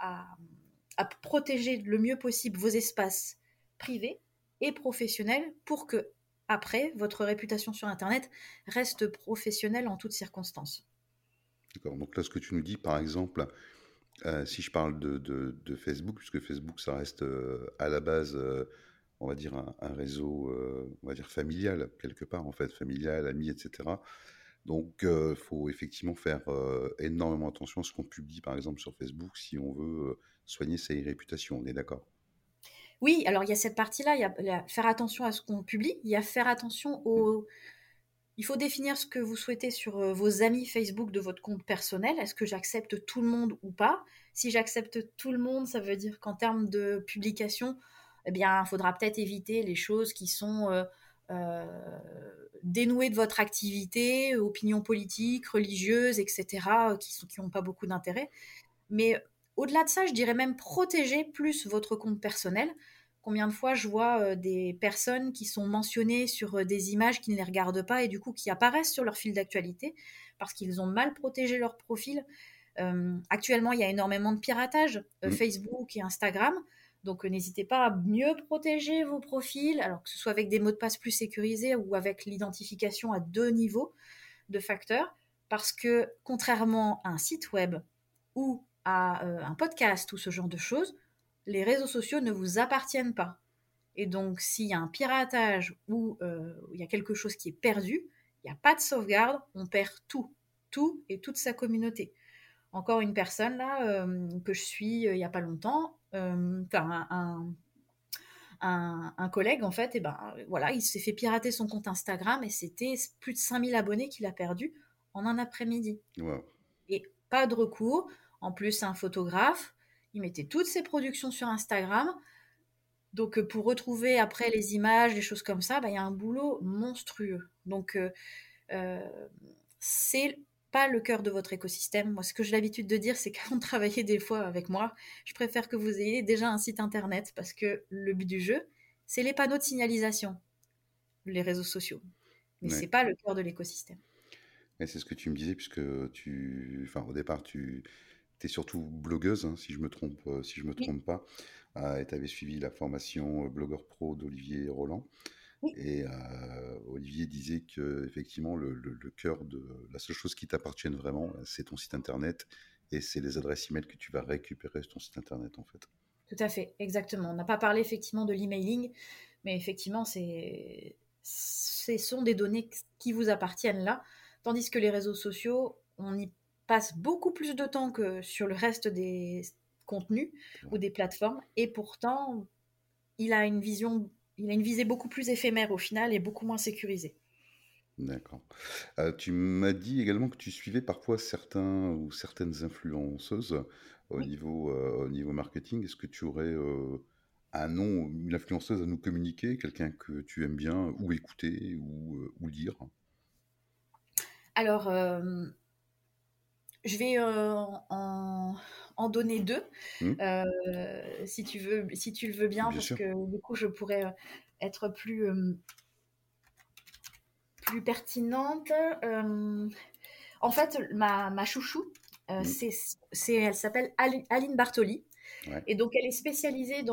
à protéger le mieux possible vos espaces privés et professionnels pour que, après, votre réputation sur Internet reste professionnelle en toutes circonstances. D'accord. Donc là, ce que tu nous dis, par exemple, si je parle de Facebook, puisque Facebook, ça reste à la base, on va dire, un réseau, on va dire, familial, quelque part, en fait, familial, ami, etc. Donc, il faut effectivement faire énormément attention à ce qu'on publie, par exemple, sur Facebook, si on veut soigner sa réputation, on est d'accord? Oui, alors il y a cette partie-là, il y a faire attention à ce qu'on publie, il y a faire attention Mm. au... Il faut définir ce que vous souhaitez sur vos amis Facebook de votre compte personnel. Est-ce que j'accepte tout le monde ou pas? Si j'accepte tout le monde, ça veut dire qu'en termes de publication, eh bien, il faudra peut-être éviter les choses qui sont euh, dénouées de votre activité, opinions politiques, religieuses, etc., qui n'ont pas beaucoup d'intérêt. Mais au-delà de ça, je dirais même protéger plus votre compte personnel. Combien de fois je vois des personnes qui sont mentionnées sur des images qui ne les regardent pas et du coup qui apparaissent sur leur fil d'actualité parce qu'ils ont mal protégé leur profil. Actuellement, il y a énormément de piratage, Mm. Facebook et Instagram. Donc, n'hésitez pas à mieux protéger vos profils, alors que ce soit avec des mots de passe plus sécurisés ou avec l'identification à 2 niveaux de facteurs, parce que contrairement à un site web ou à un podcast ou ce genre de choses, les réseaux sociaux ne vous appartiennent pas. Et donc, s'il y a un piratage ou il y a quelque chose qui est perdu, il n'y a pas de sauvegarde, on perd tout, tout et toute sa communauté. Encore une personne là que je suis il n'y a pas longtemps, un collègue en fait, et voilà, il s'est fait pirater son compte Instagram et c'était plus de 5000 abonnés qu'il a perdu en un après-midi. Wow. Et pas de recours. En plus, c'est un photographe. Il mettait toutes ses productions sur Instagram. Donc, pour retrouver après les images, les choses comme ça, il y a un boulot monstrueux. Donc, euh, c'est pas le cœur de votre écosystème. Moi, ce que j'ai l'habitude de dire, c'est qu'avant de travailler des fois avec moi, je préfère que vous ayez déjà un site internet parce que le but du jeu, c'est les panneaux de signalisation, les réseaux sociaux. Mais Ouais. c'est pas le cœur de l'écosystème. Et c'est ce que tu me disais, puisque enfin, au départ, tu es surtout blogueuse, hein, si je me Oui, trompe pas, et tu avais suivi la formation blogueur pro d'Olivier Roland. oui, Et Olivier disait que effectivement, le cœur de la seule chose qui t'appartienne vraiment, c'est ton site internet et c'est les adresses email que tu vas récupérer sur ton site internet, en fait. tout à fait, exactement. On n'a pas parlé effectivement de l'emailing, mais effectivement, ce sont des données qui vous appartiennent là, tandis que les réseaux sociaux, on y passe beaucoup plus de temps que sur le reste des contenus ou des plateformes, et pourtant, il a une visée beaucoup plus éphémère au final et beaucoup moins sécurisée. D'accord. Tu m'as dit également que tu suivais parfois certains ou certaines influenceuses Oui. au niveau marketing. Est-ce que tu aurais, un nom, une influenceuse à nous communiquer? Quelqu'un que tu aimes bien ou écouter ou lire? Alors, je vais en donner deux, Mmh, si tu le veux bien, bien parce sûr. que du coup, je pourrais être plus pertinente. En fait, ma chouchou, Mmh, elle s'appelle Aline Bartoli. ouais, Et donc, elle est spécialisée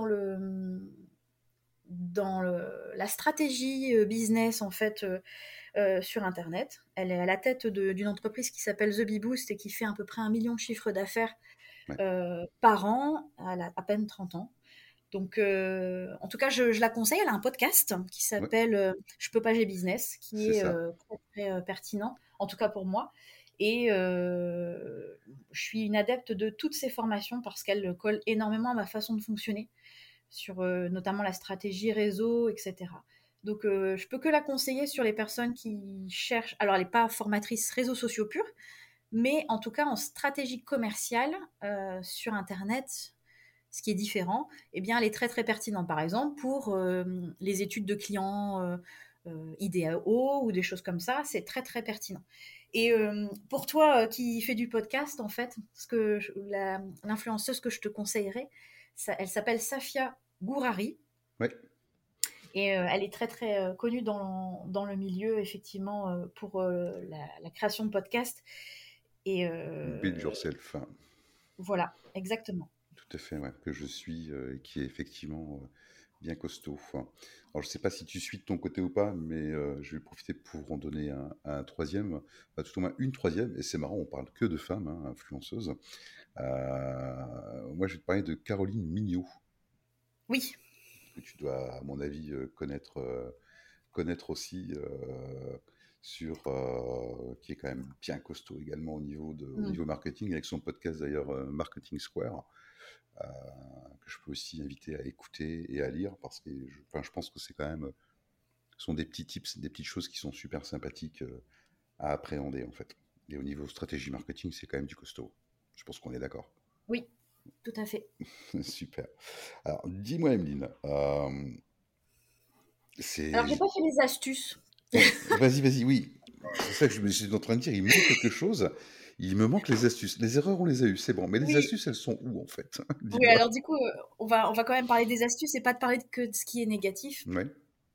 la stratégie business, en fait, sur Internet. Elle est à la tête d'une entreprise qui s'appelle The Bee Boost et qui fait à peu près 1 million de chiffre d'affaires ouais. par an. Elle a à peine 30 ans. Donc, en tout cas, je la conseille. Elle a un podcast qui Ouais, s'appelle Je peux pas, j'ai business, qui c'est est ça. très, très pertinent, en tout cas pour moi. Et je suis une adepte de toutes ces formations parce qu'elles collent énormément à ma façon de fonctionner, sur notamment la stratégie réseau, etc. Donc, je peux que la conseiller sur les personnes qui cherchent. Alors, elle n'est pas formatrice réseaux sociaux purs, mais en tout cas en stratégie commerciale sur Internet, ce qui est différent, eh bien, elle est très très pertinente. Par exemple, pour les études de clients IDAO ou des choses comme ça, c'est très très pertinent. Et pour toi qui fais du podcast, en fait, l'influenceuse que je te conseillerais, elle s'appelle Safia Gourari. Ouais, Et elle est très très connue dans le milieu, effectivement, pour la création de podcasts. Et Build Yourself, hein. voilà, exactement. Tout à fait, ouais, que je suis, et qui est effectivement, bien costaud, hein. Alors je ne sais pas si tu suis de ton côté ou pas, mais je vais profiter pour en donner un 3e, enfin tout au moins une troisième. Et c'est marrant, on parle que de femmes, hein, influenceuses. Moi je vais te parler de Caroline Mignot, Oui. que tu dois à mon avis, connaître aussi, qui est quand même bien costaud également au Mm. niveau marketing, avec son podcast d'ailleurs, Marketing Square. euh, que je peux aussi inviter à écouter et à lire parce que enfin, je pense que c'est quand même ce sont des petits tips, des petites choses qui sont super sympathiques à appréhender en fait. Et au niveau stratégie marketing, c'est quand même du costaud. Je pense qu'on est d'accord. Oui, tout à fait. Super. Alors, dis-moi, Emeline, Alors, j'ai c'est. pas fait les astuces. Ouais, vas-y, vas-y, oui. C'est ça que je me suis en train de dire. Il me manque quelque chose. Il me manque les astuces. Les erreurs, on les a eues, c'est bon. Mais les Oui, astuces, elles sont où en fait? oui. Dis-moi. Alors du coup, on va quand même parler des astuces et pas de parler que de ce qui est négatif. Ouais.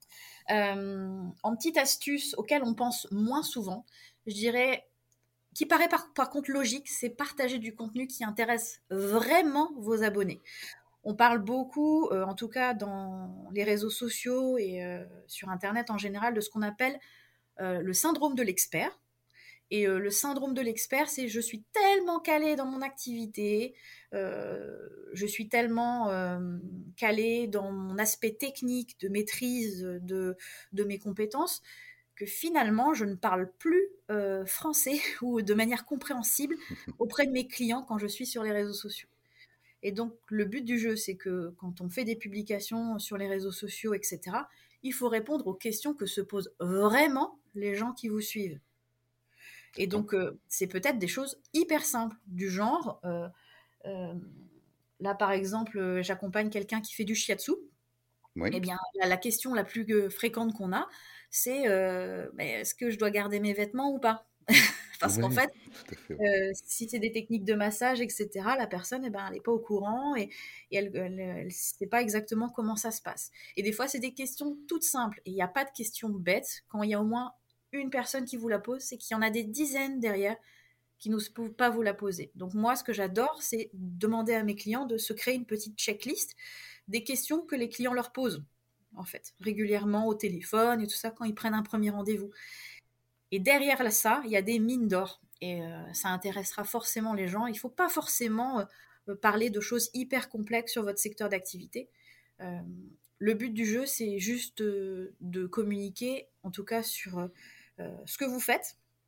En petite astuce auquel on pense moins souvent, je dirais, qui paraît par contre logique, c'est partager du contenu qui intéresse vraiment vos abonnés. On parle beaucoup, en tout cas dans les réseaux sociaux et sur Internet en général, de ce qu'on appelle le syndrome de l'expert. Et le syndrome de l'expert, c'est je suis tellement calée dans mon activité, je suis tellement calée dans mon aspect technique de maîtrise de mes compétences que finalement je ne parle plus français ou de manière compréhensible auprès de mes clients quand je suis sur les réseaux sociaux. Et donc le but du jeu, c'est que quand on fait des publications sur les réseaux sociaux, etc., il faut répondre aux questions que se posent vraiment les gens qui vous suivent. Et D'accord. donc, c'est peut-être des choses hyper simples, du genre, euh, là par exemple, j'accompagne quelqu'un qui fait du shiatsu. Eh Oui. bien, la question la plus fréquente qu'on a, c'est mais est-ce que je dois garder mes vêtements ou pas? Parce qu'en Ouais, fait, tout à fait. Ouais. si c'est des techniques de massage, etc., la personne, eh ben, elle n'est pas au courant et elle sait pas exactement comment ça se passe. Et des fois, c'est des questions toutes simples. Et il n'y a pas de questions bêtes. Quand il y a au moins une personne qui vous la pose, c'est qu'il y en a des dizaines derrière qui n'osent pas vous la poser. Donc moi, ce que j'adore, c'est demander à mes clients de se créer une petite checklist des questions que les clients leur posent, en fait, régulièrement au téléphone et tout ça, quand ils prennent un premier rendez-vous. Et derrière ça, il y a des mines d'or. Et ça intéressera forcément les gens. Il ne faut pas forcément parler de choses hyper complexes sur votre secteur d'activité. Euh, le but du jeu, c'est juste de communiquer, en tout cas sur ce que vous faites,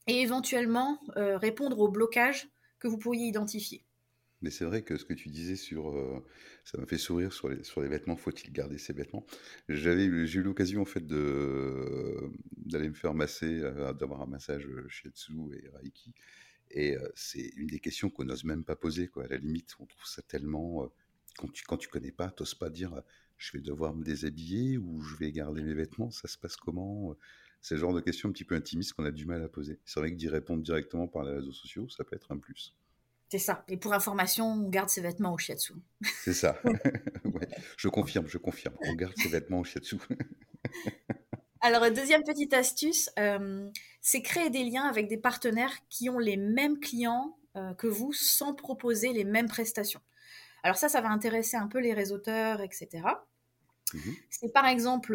et éventuellement répondre aux blocages que vous pourriez identifier. Mais c'est vrai que ce que tu disais ça m'a fait sourire sur les vêtements, faut-il garder ses vêtements? J'ai eu l'occasion en fait d'aller me faire masser, d'avoir un massage shiatsu et Reiki. Et c'est une des questions qu'on n'ose même pas poser, quoi. À la limite, on trouve ça tellement. Quand tu connais pas, t'oses pas dire je vais devoir me déshabiller ou je vais garder mes vêtements, ça se passe comment? C'est le genre de questions un petit peu intimistes qu'on a du mal à poser. C'est vrai que d'y répondre directement par les réseaux sociaux, ça peut être un plus. C'est ça. Et pour information, on garde ses vêtements au shiatsu. C'est ça. Ouais, je confirme, je confirme. On garde ses vêtements au shiatsu. Alors, deuxième petite astuce, c'est créer des liens avec des partenaires qui ont les mêmes clients que vous sans proposer les mêmes prestations. Alors ça va intéresser un peu les réseauteurs, etc. Mhm. C'est par exemple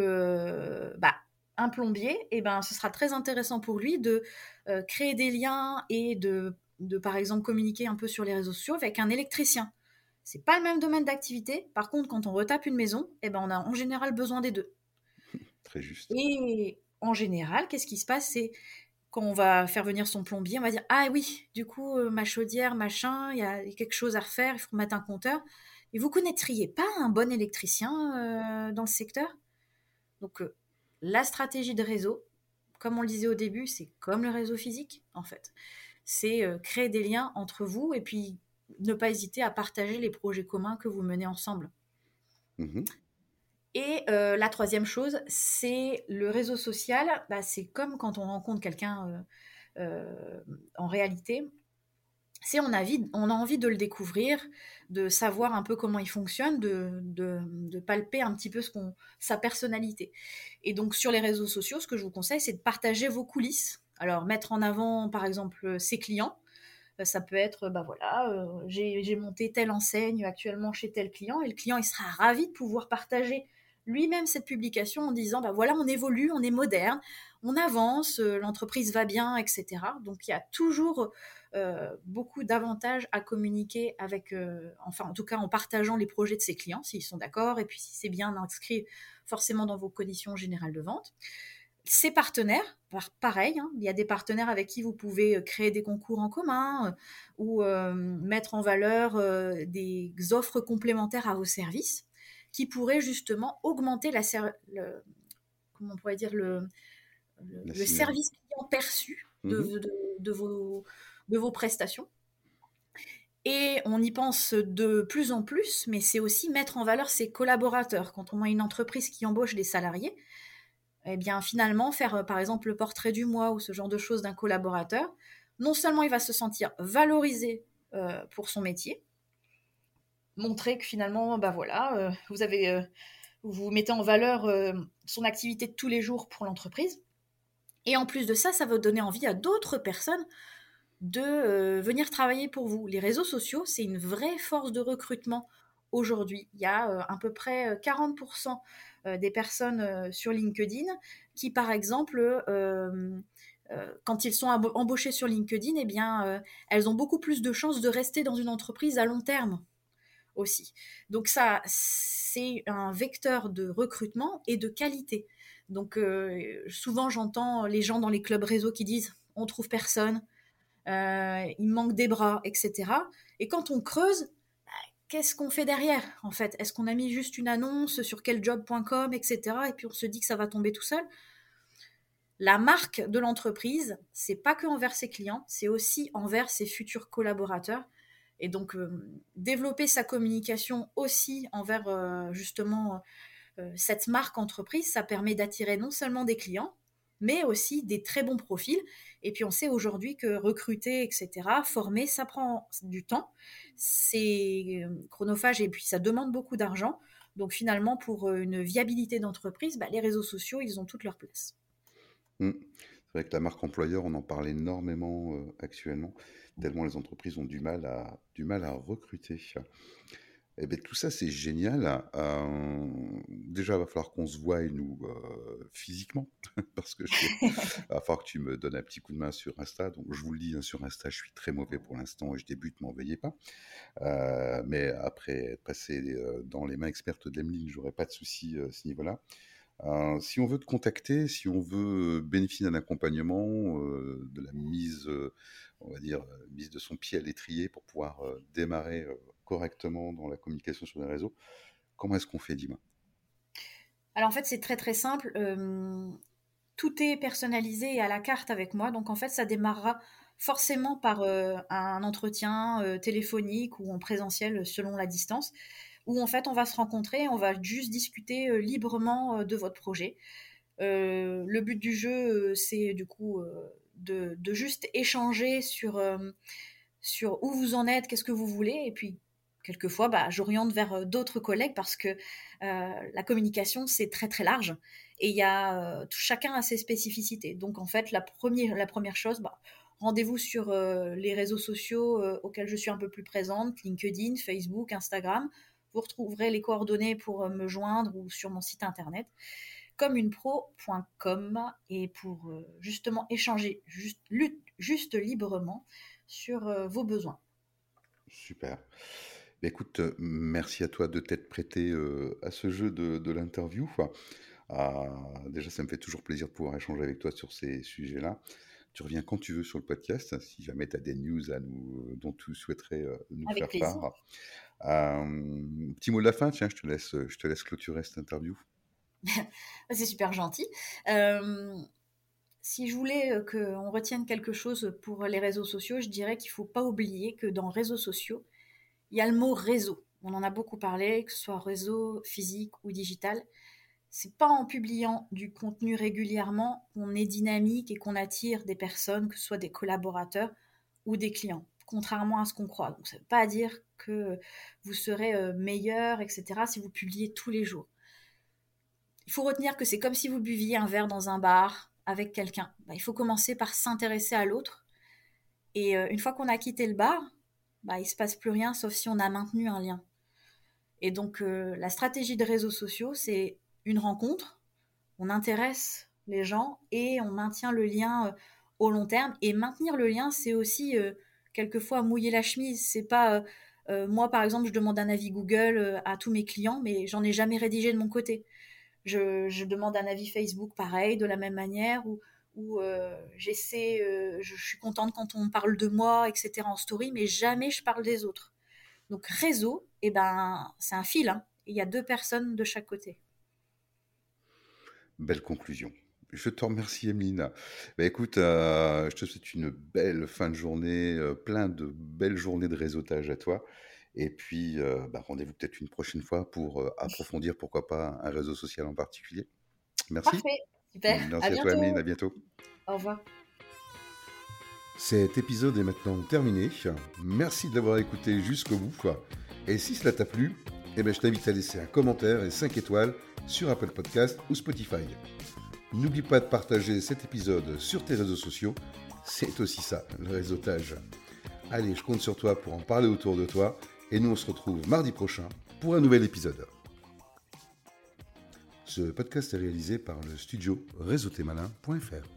un plombier, et ben, ce sera très intéressant pour lui de créer des liens et de, par exemple, communiquer un peu sur les réseaux sociaux avec un électricien. C'est pas le même domaine d'activité. Par contre, quand on retape une maison, eh ben, on a en général besoin des deux. Très juste. Et en général, qu'est-ce qui se passe? C'est quand on va faire venir son plombier, on va dire ah oui, du coup, ma chaudière, machin, il y a quelque chose à refaire, il faut mettre un compteur. Et vous connaîtriez pas un bon électricien dans le secteur? Donc, la stratégie de réseau, comme on le disait au début, c'est comme le réseau physique, en fait. C'est créer des liens entre vous et puis ne pas hésiter à partager les projets communs que vous menez ensemble. Mhm. Et la troisième chose, c'est le réseau social. Bah, c'est comme quand on rencontre quelqu'un en réalité. C'est on a envie de le découvrir, de savoir un peu comment il fonctionne, de palper un petit peu sa personnalité. Et donc sur les réseaux sociaux, ce que je vous conseille, c'est de partager vos coulisses. Alors mettre en avant, par exemple, ses clients. Ça peut être, bah voilà, j'ai monté telle enseigne actuellement chez tel client, et le client, il sera ravi de pouvoir partager lui-même cette publication en disant, bah voilà, on évolue, on est moderne, on avance, l'entreprise va bien, etc. Donc il y a toujours beaucoup d'avantages à communiquer avec, enfin en tout cas en partageant les projets de ses clients, s'ils sont d'accord, et puis si c'est bien inscrit forcément dans vos conditions générales de vente. Ces partenaires, pareil, hein, il y a des partenaires avec qui vous pouvez créer des concours en commun ou mettre en valeur des offres complémentaires à vos services qui pourraient justement augmenter comment on pourrait dire, La le synergie. service client perçu Mhm. de vos prestations. Et on y pense de plus en plus, mais c'est aussi mettre en valeur ses collaborateurs. Quand on a une entreprise qui embauche des salariés, eh bien finalement faire par exemple le portrait du mois ou ce genre de choses d'un collaborateur, non seulement il va se sentir valorisé pour son métier, montrer que finalement bah voilà, vous mettez en valeur son activité de tous les jours pour l'entreprise, et en plus de ça, ça va donner envie à d'autres personnes de venir travailler pour vous. Les réseaux sociaux, c'est une vraie force de recrutement aujourd'hui. Il y a à peu près 40% des personnes sur LinkedIn qui, par exemple, quand ils sont embauchés sur LinkedIn, eh bien, elles ont beaucoup plus de chances de rester dans une entreprise à long terme aussi. Donc ça, c'est un vecteur de recrutement et de qualité. Donc souvent, j'entends les gens dans les clubs réseau qui disent on trouve personne, il manque des bras, etc. Et quand on creuse, qu'est-ce qu'on fait derrière, en fait? Est-ce qu'on a mis juste une annonce sur queljob.com, etc. et puis on se dit que ça va tomber tout seul? La marque de l'entreprise, c'est pas que envers ses clients, c'est aussi envers ses futurs collaborateurs. Et donc, développer sa communication aussi envers justement cette marque entreprise, ça permet d'attirer non seulement des clients, mais aussi des très bons profils. Et puis on sait aujourd'hui que recruter, etc., former, ça prend du temps, c'est chronophage et puis ça demande beaucoup d'argent. Donc finalement, pour une viabilité d'entreprise, bah, les réseaux sociaux, ils ont toute leur place. Mm. C'est vrai que la marque employeur, on en parle énormément actuellement, tellement les entreprises ont du mal à recruter. Eh ben, tout ça, c'est génial. Déjà, il va falloir qu'on se voie, nous, physiquement, parce que va falloir que tu me donnes un petit coup de main sur Insta. Donc, je vous le dis, hein, sur Insta, je suis très mauvais pour l'instant et je débute, m'en veuillez pas. Mais après être passé dans les mains expertes d'Emeline, j'aurais pas de souci à ce niveau-là. Si on veut te contacter, si on veut bénéficier d'un accompagnement, de la mise, on va dire, mise de son pied à l'étrier pour pouvoir démarrer correctement dans la communication sur les réseaux, comment est-ce qu'on fait, dis-moi? Alors en fait, c'est très très simple. Tout est personnalisé et à la carte avec moi. Donc en fait, ça démarrera forcément par un entretien téléphonique ou en présentiel selon la distance, où en fait on va se rencontrer, on va juste discuter librement de votre projet. Le but du jeu, c'est du coup de juste échanger sur où vous en êtes, qu'est-ce que vous voulez, et puis quelquefois, bah, j'oriente vers d'autres collègues parce que la communication, c'est très très large et il y a chacun a ses spécificités. Donc en fait, la première chose, bah, rendez-vous sur les réseaux sociaux auxquels je suis un peu plus présente, LinkedIn, Facebook, Instagram. Vous retrouverez les coordonnées pour me joindre ou sur mon site internet communepro.com et pour justement échanger juste librement sur vos besoins. Super. Bah, écoute, merci à toi de t'être prêté à ce jeu de l'interview. Déjà, ça me fait toujours plaisir de pouvoir échanger avec toi sur ces sujets-là. Tu reviens quand tu veux sur le podcast, si jamais tu as des news dont tu souhaiterais nous Avec faire plaisir. part. Petit mot de la fin, tiens, je te laisse clôturer cette interview. C'est super gentil. Euh, Si je voulais qu'on retienne quelque chose pour les réseaux sociaux, je dirais qu'il ne faut pas oublier que dans réseaux sociaux, il y a le mot réseau. On en a beaucoup parlé, que ce soit réseau physique ou digital. C'est pas en publiant du contenu régulièrement qu'on est dynamique et qu'on attire des personnes, que ce soit des collaborateurs ou des clients, contrairement à ce qu'on croit. Donc ça ne veut pas dire que vous serez meilleur, etc., si vous publiez tous les jours. Il faut retenir que c'est comme si vous buviez un verre dans un bar avec quelqu'un. Bah, il faut commencer par s'intéresser à l'autre. Et une fois qu'on a quitté le bar, bah, il ne se passe plus rien sauf si on a maintenu un lien. Et donc la stratégie des réseaux sociaux, c'est une rencontre, on intéresse les gens et on maintient le lien au long terme. Et maintenir le lien, c'est aussi quelquefois mouiller la chemise. C'est pas moi, par exemple, je demande un avis Google à tous mes clients, mais j'en ai jamais rédigé de mon côté. Je demande un avis Facebook pareil, de la même manière, où j'essaie, je suis contente quand on parle de moi, etc. en story, mais jamais je parle des autres. Donc réseau, eh ben, c'est un fil, hein. Il y a deux personnes de chaque côté. Belle conclusion. Je te remercie, Emeline. Bah, écoute, je te souhaite une belle fin de journée, plein de belles journées de réseautage à toi. Et puis, rendez-vous peut-être une prochaine fois pour approfondir, pourquoi pas, un réseau social en particulier. Merci. Parfait, super. À Merci à toi, Emeline. bientôt. À bientôt. Au revoir. Cet épisode est maintenant terminé. Merci de l'avoir écouté jusqu'au bout. Et si cela t'a plu, eh ben, je t'invite à laisser un commentaire et 5 étoiles sur Apple Podcast ou Spotify. N'oublie pas de partager cet épisode sur tes réseaux sociaux. C'est aussi ça, le réseautage. Allez, je compte sur toi pour en parler autour de toi. Et nous, on se retrouve mardi prochain pour un nouvel épisode. Ce podcast est réalisé par le studio réseautémalin.fr.